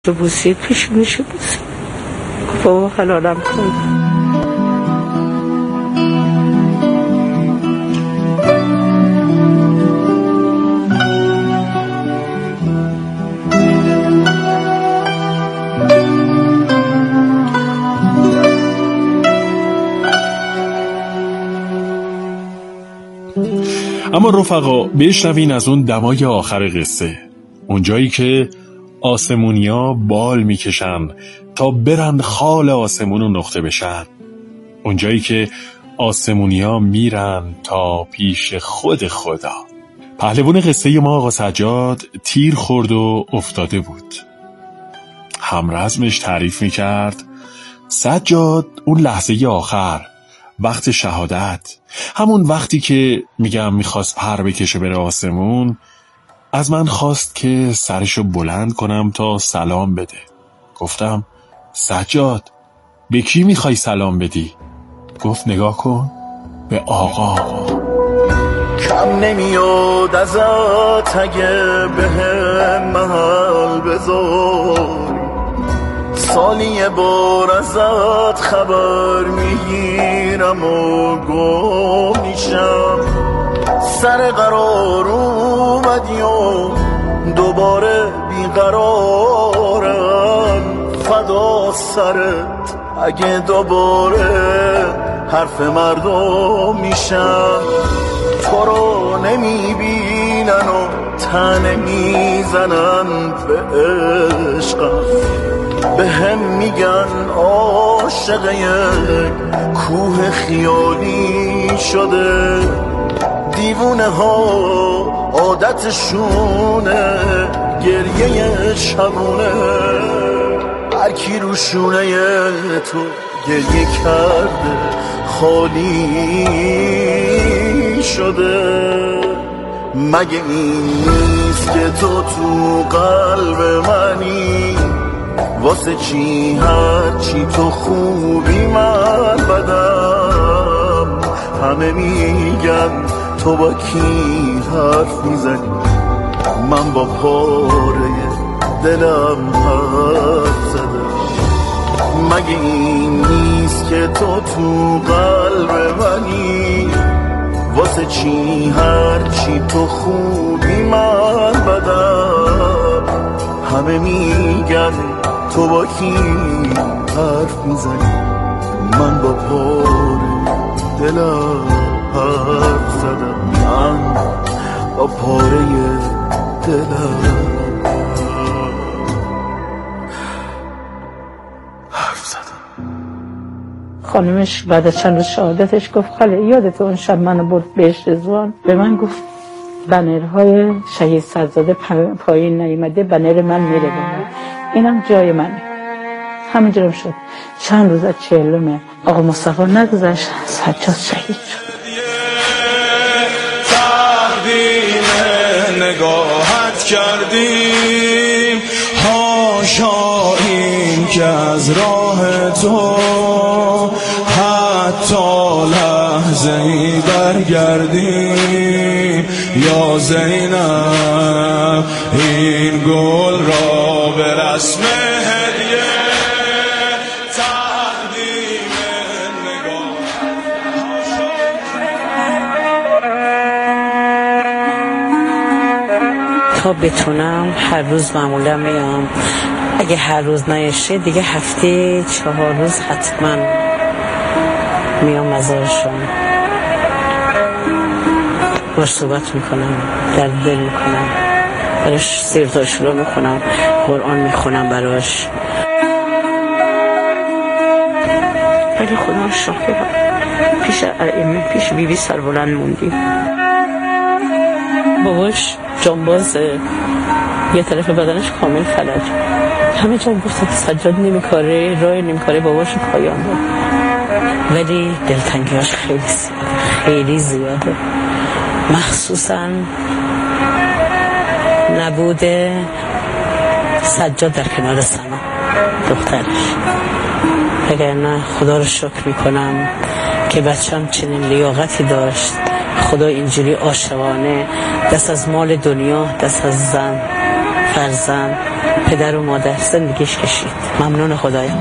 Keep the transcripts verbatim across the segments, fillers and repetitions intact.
تو بوسید پیشونیشو بوسید بابا حلالم کن. اما رفقا بشنوین از اون دمای آخر قصه، اونجایی که آسمونیا بال میکشن تا برن خال آسمون و نقطه بشن، اونجایی که آسمونیا میرن تا پیش خود خدا. پهلوان قصه ما آقا سجاد تیر خورد و افتاده بود. همرزمش تعریف میکرد سجاد اون لحظه آخر، وقت شهادت، همون وقتی که میگم میخواست پر بکشه بره آسمون، از من خواست که سرشو بلند کنم تا سلام بده. گفتم سجاد به کی میخوای سلام بدی؟ گفت نگاه کن به آقا. کم نمیاد ازت اگه به هم محل بذاری، سالی یه بار ازت خبر میگیرم و گم میشم. سر قرار اومدی و دوباره بیقرارم، فدا سرت اگه دوباره حرف مردم میشم. تو رو نمیبینن و تنه میزنن به عشقم، به هم میگن عاشق یک کوه خیالی شده. دیوونه ها عادتشونه گریه شبونه، هر کی رو شونه تو گریه کرده خالی شده. مگه این نیست که تو تو قلب منی، واسه چی هر چی تو خوبی من بدم. همه میگن تو با کی حرف میزنی، من با پاره دلم حرف زدم. مگه این نیست که تو تو قلب منی، واسه چی هر چی تو خوبی من بدم. همه میگن تو با کی حرف میزنی، من با پاره دلم حرف زدم. من با پاره دلم حرف زدم. خانمش بعد از چند روز شهادتش گفت خاله یادت اون شب منو برد بهشت رضوان، به من گفت بنرهای شهید سرزاده پایین نیامده، بنر من میره بالا، اینم جای منه. همینجورم شد. چند روز از چهلم آقا مصطفی نگذشت سجاد شهید شد. تقدیم نگاهت کردیم، هاشا این که از راه تو حتی لحظه ای برگردیم. یا زینب این گل را به رسم هدیه تقدیم نگاه. تا بتونم هر روز معمولا میام، اگه هر روز نیشه دیگه هفته چهار روز حتما میام مزارشون، باش صحبت میکنم، درد دل میکنم براش، سیرتاشورا میخونم، قرآن میخونم براش. ولی خدا شاهده پیش ائمه پیش بی بی سربلند موندیم. باباش جانبازه، یه طرف بدنش کامل فلج، همه جان گفت سجاد نمیکاره، راه نمیکاره، باباشو پایان داد. ولی دلتنگیاش خیلی زیاده، خیلی زیاده، مخصوصا نبوده سجاد در کنار سنا دخترش. اگر نه خدا رو شکر میکنم که بچم چنین لیاقتی داشت. خدا اینجوری عاشقانه دست از مال دنیا، دست از زن فرزند پدر و مادر زندگیش کشید. ممنون خدایا.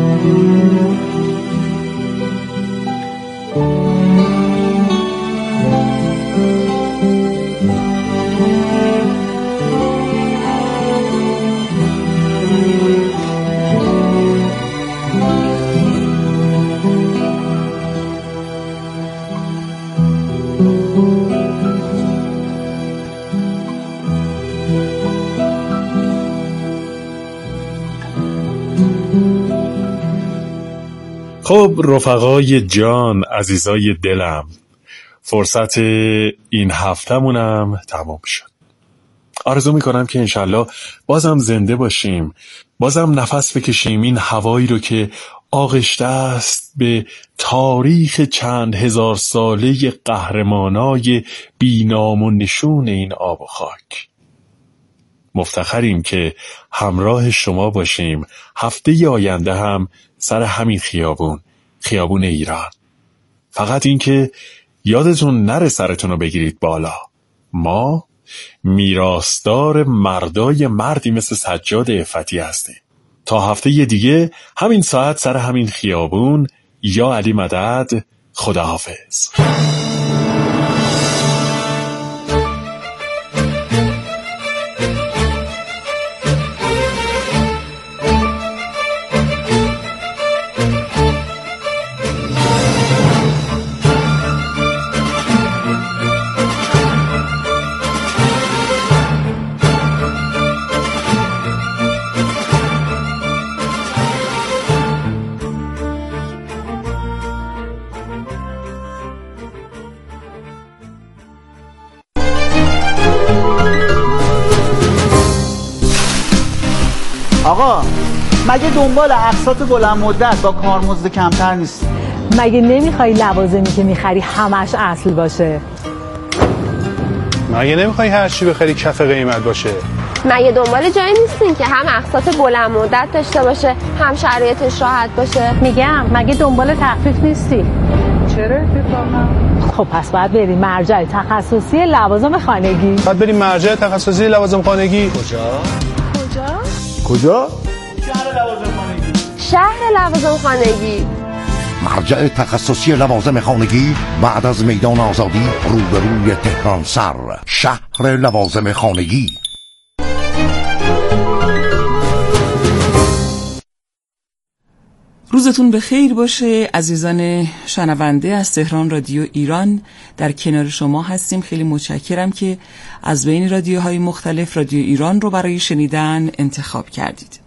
خب رفقای جان، عزیزای دلم، فرصت این هفتمونم تمام شد. آرزو میکنم که انشالله بازم زنده باشیم، بازم نفس بکشیم این هوایی رو که آغشته است به تاریخ چند هزار ساله قهرمانای بینام و نشون این آب و خاک. مفتخریم که همراه شما باشیم هفته آینده هم سر همین خیابون، خیابون ایران. فقط این که یادتون نره سرتون رو بگیرید بالا. ما میراثدار مردای مردی مثل سجاد عفتی هستیم. تا هفته دیگه همین ساعت سر همین خیابون. یا علی مدد. خداحافظ. آقا مگه دنبال اقساط بلند مدت با کارمزد کمتر نیست؟ مگه نمیخوای لوازمی که میخری همش اصل باشه؟ مگه نمیخوای هر چی بخری کف قیمت باشه؟ مگه دنبال جایی نیستین که هم اقساط بلند مدت داشته باشه هم شرایطش راحت باشه؟ میگم مگه دنبال تخفیف نیستی؟ چرا اتفاقا؟ خب پس باید بریم مرجع تخصصی لوازم خانگی. باید بریم مرجع تخصصی لوازم خانگی. کجا؟ کجا؟ کجا؟ شهر لوازم خانگی. شهر لوازم خانگی. مرجع تخصصی لوازم خانگی بعد از میدان آزادی روبروی تهران سر. شهر لوازم خانگی. روزتون به خیر باشه عزیزان شنونده از تهران رادیو ایران. در کنار شما هستیم. خیلی متشکرم که از بین رادیوهای مختلف رادیو ایران رو برای شنیدن انتخاب کردید.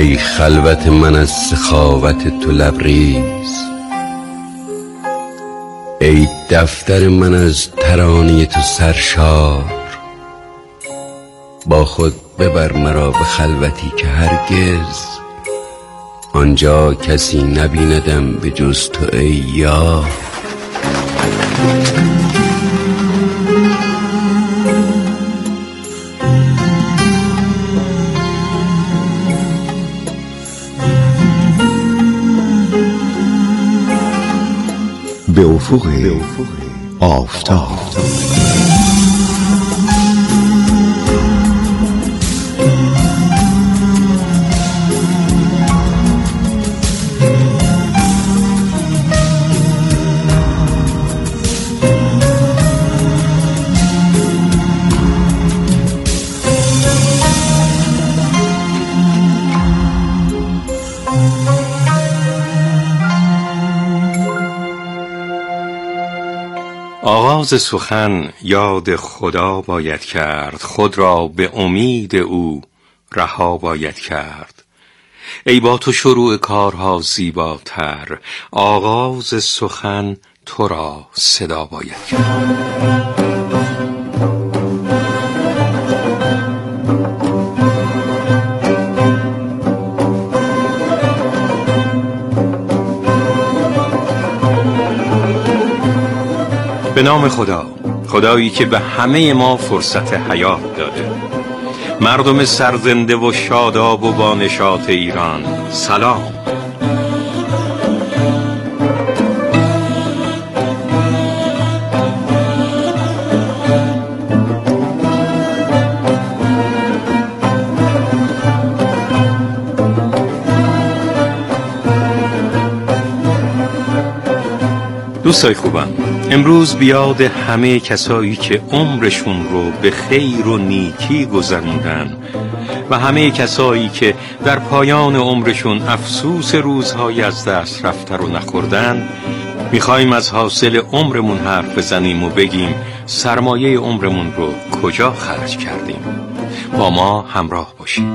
ای خلوت من از سخاوت تو لبریز، ای دفتر من از ترانه تو سرشار. با خود ببر مرا به خلوتی که هرگز آنجا کسی نبیندم به جز تو ای یار. به افق آفتاب. آغاز سخن یاد خدا باید کرد، خود را به امید او رها باید کرد. ای با تو شروع کارها زیباتر، آغاز سخن تو را صدا باید کرد. به نام خدا، خدایی که به همه ما فرصت حیات داده. مردم سرزنده و شاداب و با نشاط ایران سلام. دوستای خوبم، امروز بیاد همه کسایی که عمرشون رو به خیر و نیکی گذروندن و همه کسایی که در پایان عمرشون افسوس روزهای از دست رفته رو نخوردن، میخوایم از حاصل عمرمون حرف بزنیم و بگیم سرمایه عمرمون رو کجا خرج کردیم. با ما همراه باشیم.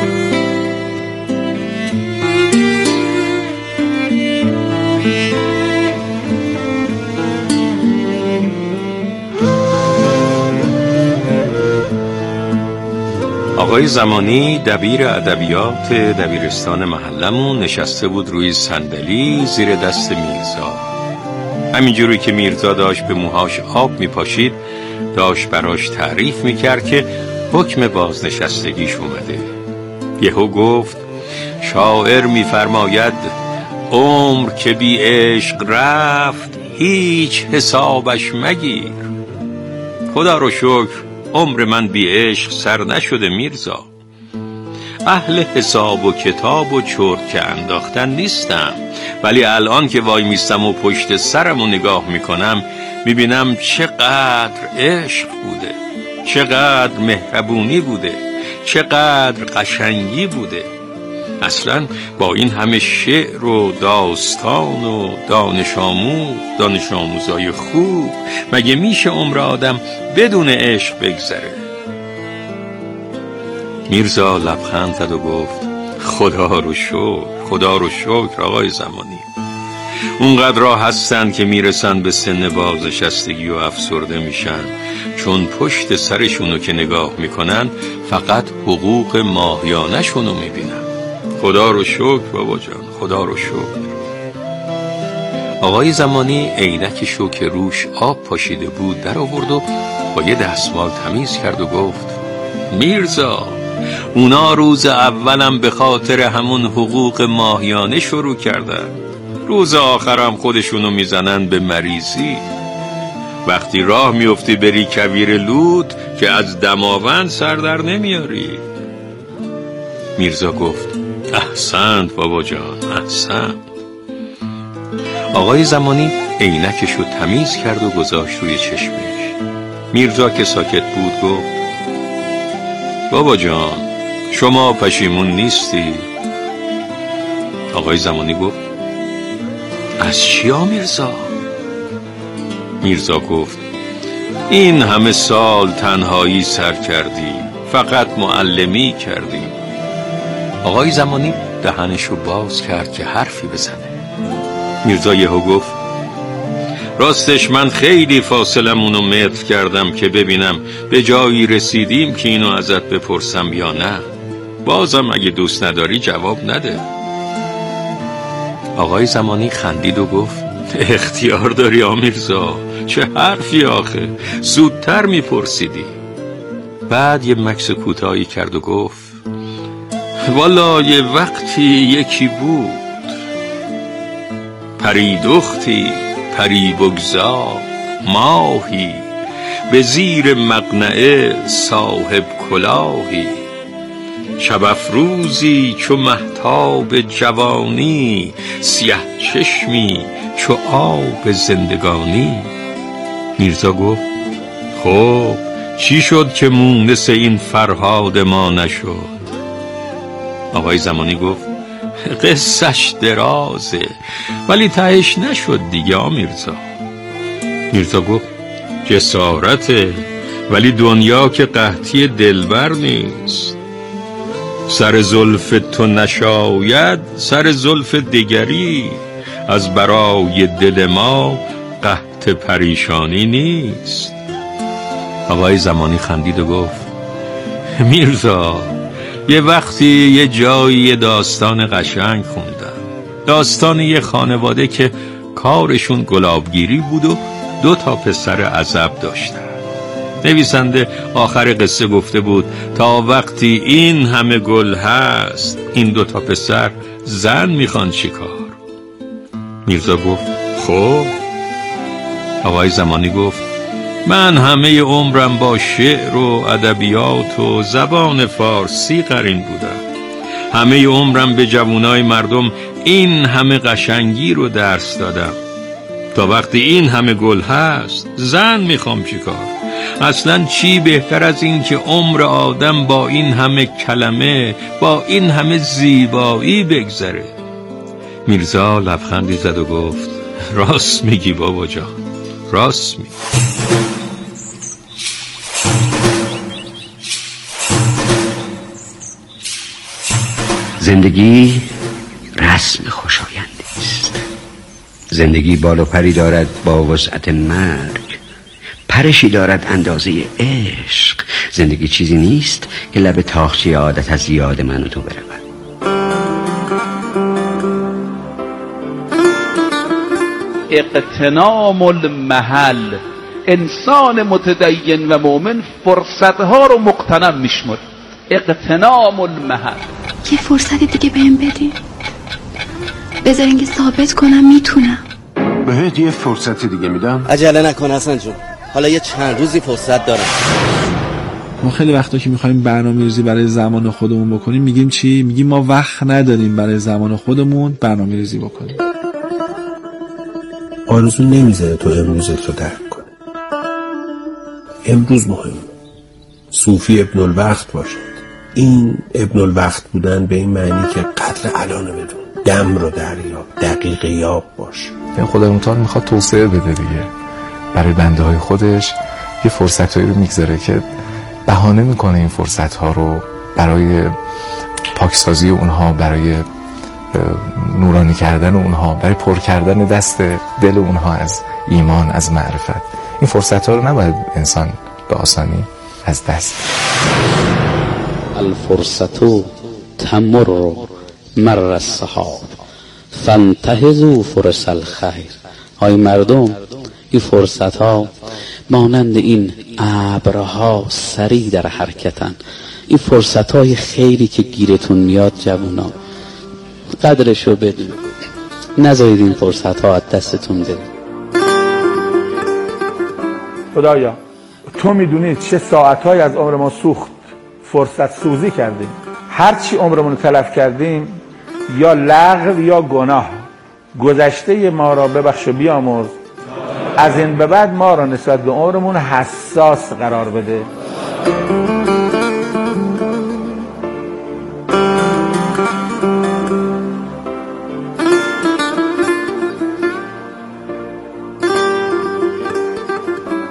آقای زمانی دبیر ادبیات دبیرستان محلمون نشسته بود روی صندلی زیر دست میرزا. همینجوری که میرزا داشت به موهاش آب میپاشید داشت براش تعریف میکرد که حکم بازنشستگیش اومده. یهو گفت شاعر میفرماید عمر که بی عشق رفت هیچ حسابش مگیر. خدا رو شکر عمر من بی عشق سر نشده میرزا. اهل حساب و کتاب و چرت که انداختن نیستم، ولی الان که وای میستم و پشت سرم و نگاه میکنم میبینم چقدر عشق بوده، چقدر مهربونی بوده، چقدر قشنگی بوده. اصلا با این همه شعر و داستان و دانش آموز دانش آموزای خوب مگه میشه عمر آدم بدون عشق بگذره؟ میرزا لبخند زد و گفت خدا رو شکر، خدا رو شکر آقای زمانی. اونقدر راه هستن که میرسن به سن بازنشستگی و افسرده میشن، چون پشت سرشونو که نگاه میکنن فقط حقوق ماهیانه شونو میبینن. خدا رو شکر بابا جان، خدا رو شکر. آقای زمانی عینکشو که روش آب پاشیده بود در آورد و با یه دستمال تمیز کرد و گفت میرزا اونا روز اولم به خاطر همون حقوق ماهیانه شروع کردن، روز آخرم خودشونو میزنن به مریضی. وقتی راه میفتی بری کویر لود که از دماوند سر در نمیاری. میرزا گفت احسنت بابا جان، احسنت. آقای زمانی عینکشو تمیز کرد و گذاشت روی چشمش. میرزا که ساکت بود گفت بابا جان شما پشیمون نیستی؟ آقای زمانی گفت از چیا میرزا؟ میرزا گفت این همه سال تنهایی سر کردیم، فقط معلمی کردیم. آقای زمانی دهنشو باز کرد که حرفی بزنه. میرزا یهو گفت راستش من خیلی فاصلمونو متر کردم که ببینم به جایی رسیدیم که اینو ازت بپرسم یا نه. بازم اگه دوست نداری جواب نده. آقای زمانی خندید و گفت اختیار داری آمیرزا، چه حرفی آخه، زودتر میپرسیدی. بعد یه مکث کوتاهی کرد و گفت والا یه وقتی یکی بود، پری دختی پری بگذار ماهی، به زیر مقنعه صاحب کلاهی، شب افروزی چو مهتاب جوانی، سیه چشمی چو آب زندگانی. میرزا گفت خب چی شد که مونس این فرهاد ما نشد؟ آقای زمانی گفت قصهش درازه ولی تهش نشد دیگه میرزا. میرزا گفت جسارته ولی دنیا که قحطی دلبر نیست. سر زلف تو نشاید سر زلف دگری، از برای دل ما قحط پریشانی نیست. آقای زمانی خندید و گفت میرزا یه وقتی یه جایی یه داستان قشنگ خوندم، داستان یه خانواده که کارشون گلابگیری بود و دو تا پسر عزب داشتن. نویسنده آخر قصه گفته بود تا وقتی این همه گل هست این دو تا پسر زن میخوان چی کار؟ میرزا گفت خب. آقای زمانی گفت من همه عمرم با شعر و ادبیات و زبان فارسی قرین بودم. همه عمرم به جوانای مردم این همه قشنگی رو درس دادم. تا وقتی این همه گل هست زن میخوام چی کار؟ اصلا چی بهتر از این که عمر آدم با این همه کلمه، با این همه زیبایی بگذره؟ میرزا لبخندی زد و گفت راست میگی بابا جان، راست میگی. زندگی رسم خوشایندی است. زندگی بال و پری دارد با وسعت مرگ، پرشی دارد اندازه عشق. زندگی چیزی نیست که لب تاخچه عادت از یاد من و تو برود. اغتنام المحل، انسان متدین و مؤمن فرصتها رو مغتنم میشمر. اغتنام المحل. یه فرصت دیگه بهم بدین، بذارین که ثابت کنم میتونم. بهت یه فرصت دیگه میدم. عجله نکن حسن جون، حالا یه چند روزی فرصت دارم. ما خیلی وقتا که میخوایم برنامه‌ریزی برای زمان خودمون بکنیم میگیم چی؟ میگیم ما وقت نداریم برای زمان خودمون برنامه‌ریزی بکنیم. آرزو نمیذاره تو امروزت رو درک کنی. امروز مهم. صوفی ابن الوقت باشد. این ابن الوقت بودن به این معنی که قدر الانو بدون، دم رو دریاب، دقیق یاب باش. این خدا متعال میخواد توسعه بده دیگه برای بنده های خودش. یه فرصت هایی رو میگذاره که بهانه میکنه این فرصت ها رو برای پاکسازی اونها، برای نورانی کردن اونها، برای پر کردن دست دل اونها از ایمان، از معرفت. این فرصت ها رو نباید انسان به آسانی از دست. الفرصتو تمر مر السحاب فانتهزوا فرص الخیر. های مردم، این فرصت ها مانند این ابرها سریع در حرکتن. این فرصت های خیری که گیرتون میاد جوونا، قدرشو بدون، نذارید این فرصت ها از دستتون بره. خدایا تو میدونی چه ساعتهایی از عمر ما سوخت، فرصت سوزی کردیم. هرچی عمرمون تلف کردیم یا لغو یا گناه، گذشته ما را ببخش و بیامرز. از این به بعد ما را نسبت به عمرمون حساس قرار بده.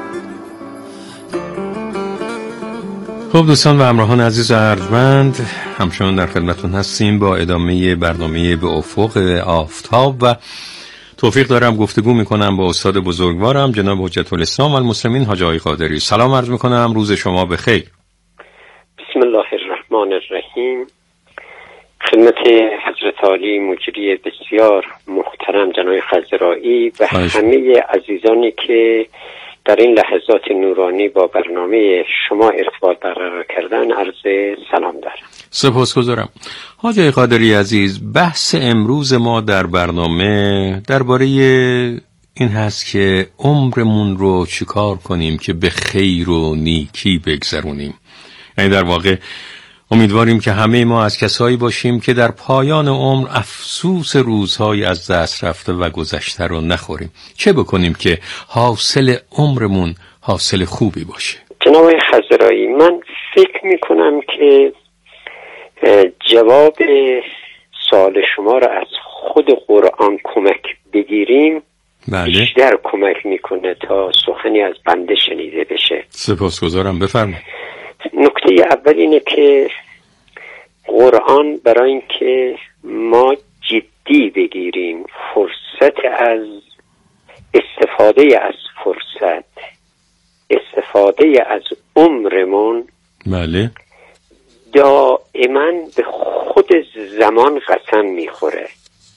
خب دوستان و همراهان عزیز و ارجمند، همچنان در خدمتون هستیم با ادامه برنامه به افق آفتاب و توفیق دارم گفتگو میکنم با استاد بزرگوارم جناب حجت الاسلام و المسلمین حاج آقای قادری. سلام عرض میکنم، روز شما بخیر. بسم الله الرحمن الرحیم. خدمت حضرت عالی مجری بسیار محترم جناب خضرایی و همه عزیزانی که در این لحظات نورانی با برنامه شما ارتباط برقرار کردن عرض سلام دارم. سپاسگزارم. حاج آقای قادری عزیز، بحث امروز ما در برنامه درباره این هست که عمرمون رو چیکار کنیم که به خیر و نیکی بگذرونیم. یعنی در واقع امیدواریم که همه ما از کسایی باشیم که در پایان عمر افسوس روزهای از دست رفته و گذشته رو نخوریم. چه بکنیم که حاصل عمرمون حاصل خوبی باشه؟ جناب خضرایی، من فکر میکنم که جواب سوال شما را از خود قرآن کمک بگیریم بله. بیشتر کمک میکنه تا سخنی از بنده شنیده بشه. سپاسگزارم، بفرمایید. نکته اول اینه که قرآن برای اینکه ما جدی بگیریم فرصت از استفاده از فرصت استفاده از عمرمون بله دائما به خود زمان قسم میخوره.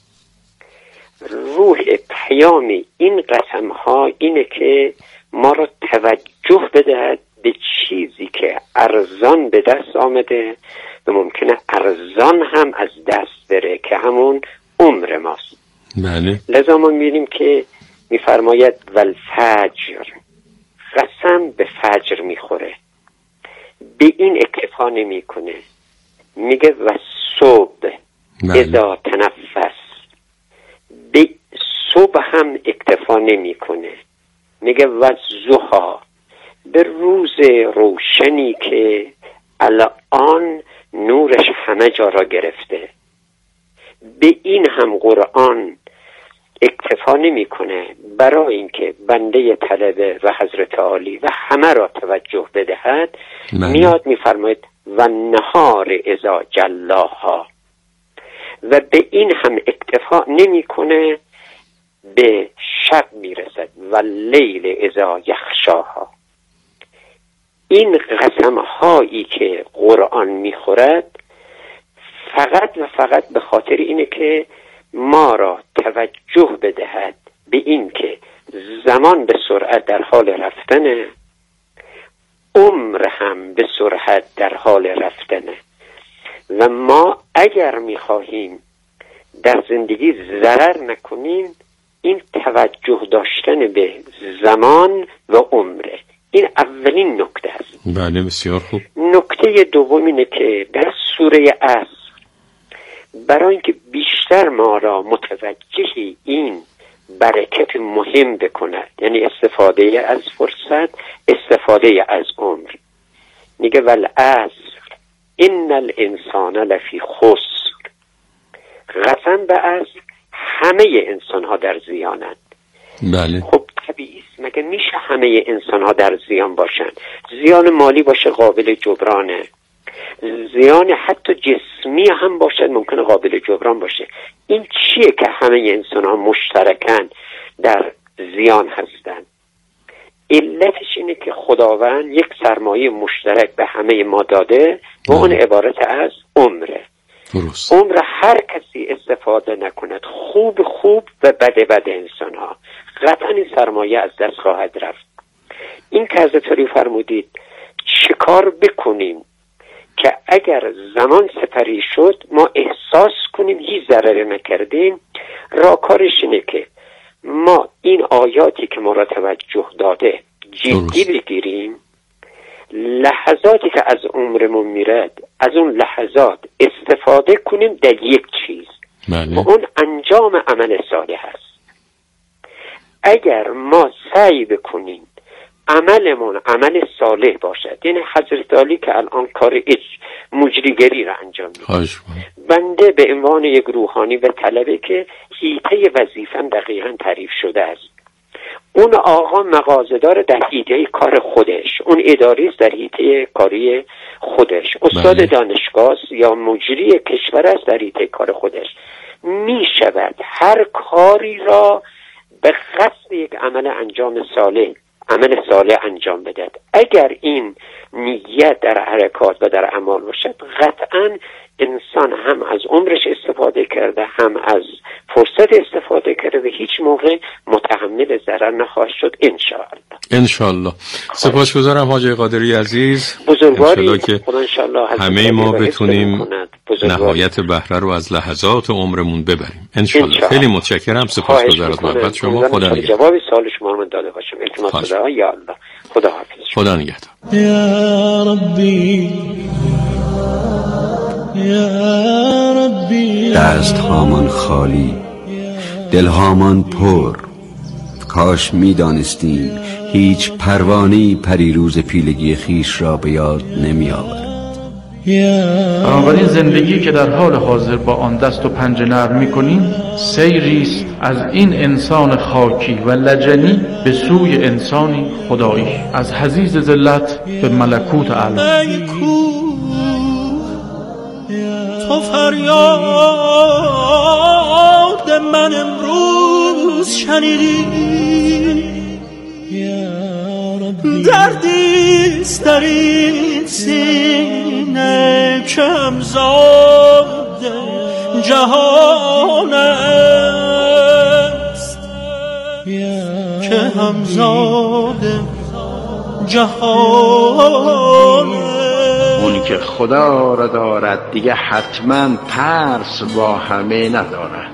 روح پیامی این قسم ها اینه که ما را توجه بدهد به چیزی که ارزان به دست آمده و ممکنه ارزان هم از دست بره که همون عمر ماست. بله. لذا ما می‌بینیم که میفرماید والفجر، قسم به فجر میخوره، به این اکتفا نمیکنه، میگه و صبح اذا تنفس، به صبح هم اکتفا نمیکنه، میگه و ضحی، به روز روشنی که الان نورش همه جا را گرفته. به این هم قرآن اکتفا نمی کنه برای اینکه بنده طلبه و حضرت عالی و همه را توجه بدهد. من. میاد میفرماید و نهار اذا جلاها، و به این هم اکتفا نمی کنه، به شب میرسد و لیل اذا یخشاها. این قسم هایی که قرآن میخورد فقط و فقط به خاطر اینه که ما را توجه بدهد به این که زمان به سرعت در حال رفتنه، عمر هم به سرعت در حال رفتنه و ما اگر میخواهیم در زندگی ضرر نکنیم این توجه داشتن به زمان و عمره. این اولین نکته است. بله بسیار خوب. نکته دوم اینه که در سوره عصر برای اینکه بیشتر ما را متوجه این برکت مهم بکند، یعنی استفاده از فرصت، استفاده از عمر، میگه والعصر ان الانسان لفی خسر. قسم به عصر، همه انسان ها در زیانند. بله. خب طبیعی است، مگه میشه همه انسان ها در زیان باشن؟ زیان مالی باشه قابل جبرانه، زیان حتی جسمی هم باشد ممکنه قابل جبران باشه. این چیه که همه انسان ها مشترکن در زیان هستن؟ علتش اینه که خداوند یک سرمایه مشترک به همه ما داده و اون عبارت از عمره. درست. عمر هر کسی استفاده نکند، خوب خوب و بد بد انسان ها، قطعا این سرمایه از دست خواهد رفت. این که حضرت فرمودید چه کار بکنیم که اگر زمان سپری شد ما احساس کنیم هیچ ضرری نکردیم، راهکارش اینه که ما این آیاتی که ما را توجه داده جدی بگیریم، لحظاتی که از عمرمون میرد از اون لحظات استفاده کنیم در یک چیز بله. و اون انجام عمل صالح است. اگر ما سعی بکنیم عملمون عمل صالح باشد، یعنی حضرت علی که الان کار اج مجریگری را انجام میده، بنده به عنوان یک روحانی و طلبه که حیطه وظیفم دقیقا تعریف شده است، اون آقا مغازه‌دار در حیطه کار خودش، اون اداریست در حیطه کاری خودش، استاد بله. دانشگاه یا مجری کشور است در حیطه کار خودش. می شود هر کاری را به قصد یک عمل انجام صالح عمل صالح انجام بدهد. اگر این نیت در حرکات و در اعمال باشد، قطعا انسان هم از عمرش استفاده کرده، هم از فرصت استفاده کرده و هیچ موقع متحمل ضرر نخواهد شد انشاءالله. انشاءالله. سپاسگزارم حاج قادری عزیز. بزرگواری که انشاءالله همه ما بتونیم نهایت بهره رو از لحظات عمرمون ببریم انشاءالله. خیلی متشکرم. سپاسگزارم از محبت شما. خدا نگهدار. جواب سوال شما رو داده باشم. التماس خدا یا الله. خدا حافظ. خدا نگهدار. یا ربی یا ربی. دست هامان خالی، دل هامان پر. کاش می دانستیم هیچ پروانه‌ای پریروز پیلگی خیش را به یاد نمی آورد. بنابراین زندگی که در حال حاضر با آن دست و پنجه نرم می‌کنیم سیری است از این انسان خاکی و لجنی به سوی انسانی خدایی، از حضیض ذلت به ملکوت اعلی. تو فریاد من امروز شنیدی، دردیست در این سینه که همزاد جهان است، که همزاد جهان است. اون که خدا را دارد دیگه حتما ترس با همه ندارد.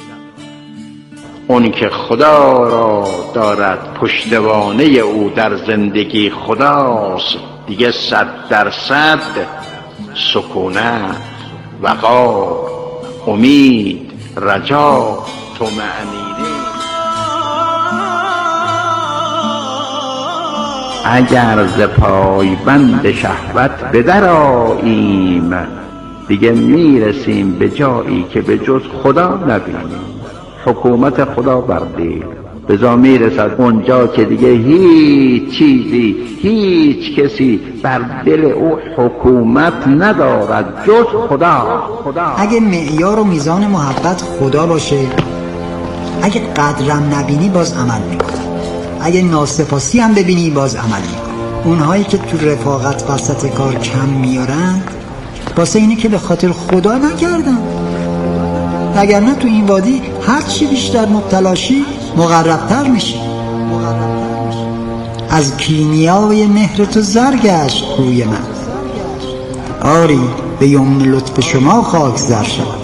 اون که خدا را دارد پشتوانه او در زندگی خداست، دیگه صد درصد سکونت، وقار، امید، رجا، طمأنینه. اگر ز پای بند شهوت به در آییم، دیگه میرسیم به جایی که به جز خدا نبینیم. حکومت خدا بر دل بزا میرسد اونجا که دیگه هیچ چیزی، هیچ کسی بر دل او حکومت ندارد جز خدا. اگه معیار و میزان محبت خدا باشه، اگه قدرم نبینی باز عمل میکنه، اگه ناسپاسی هم ببینی باز عمل میکنه. اونهایی که تو رفاقت وسط کار کم میارن واسه اینه که به خاطر خدا نکردن، وگرنه تو این وادی هر چی بیشتر مبتلاشی مقربتر میشی. از کیمیای مهر تو زرگشت روی من، آری به یمن لطف شما خاک زر شد.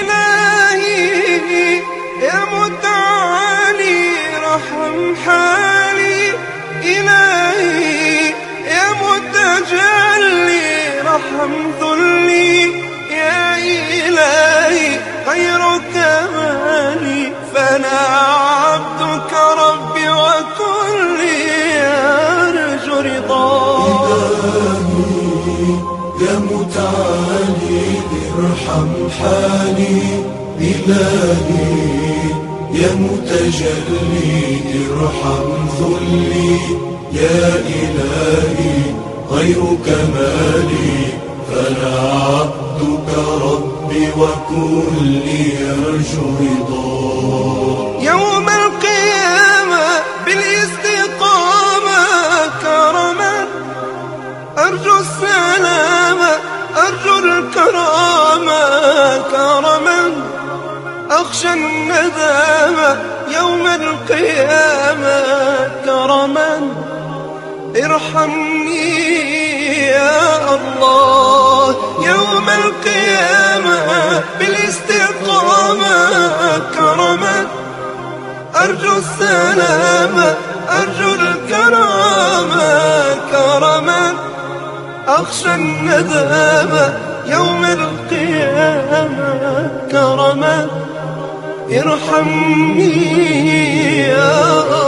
غيرك مالي فانا عبدك ربي وكلي ارجو رضاك. يا متعالي ارحم حالي، إلهي يا متجلي ارحم ذلي، يا إلهي غيرك مالي فانا عبدك ربي وكلي أرجو رضاك. يوم القيامة بالاستقامة كرما أرجو السلامة، أرجو الكرامة كرما، أخشى الندامة يوم القيامة كرما. ارحمني يا الله يوم القيامة بالاستقامة كرما، أرجو السلامة، أرجو الكرامة كرما، أخشى الندامة يوم القيامة كرما. ارحمني يا الله.